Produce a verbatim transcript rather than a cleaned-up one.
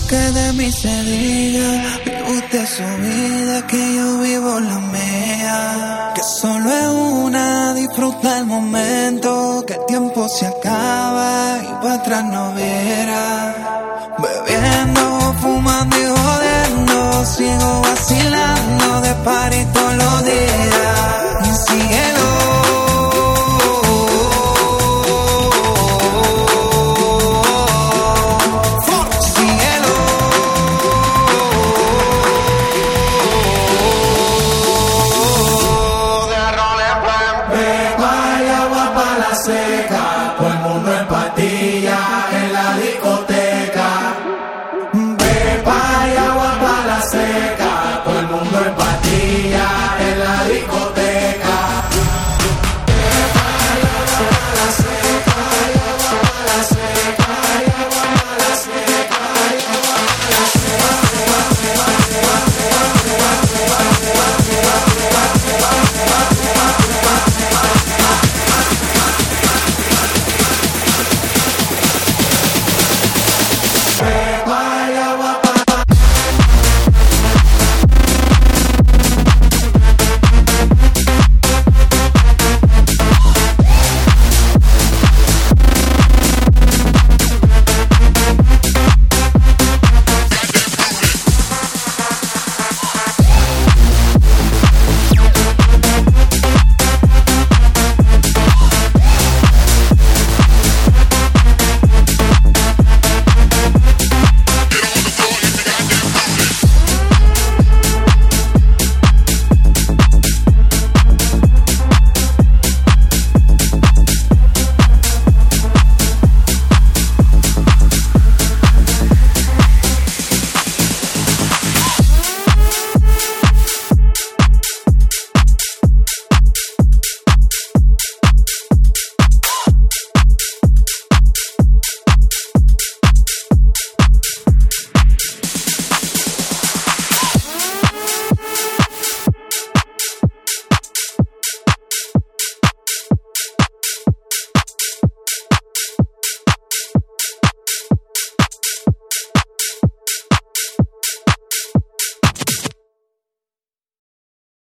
que de mí se diga, vive usted su vida, que yo vivo la mía. Que solo es una, disfruta el momento, que el tiempo se acaba y para atrás no verá. Bebiendo, fumando y jodiendo, sigo vacilando de party todos los días.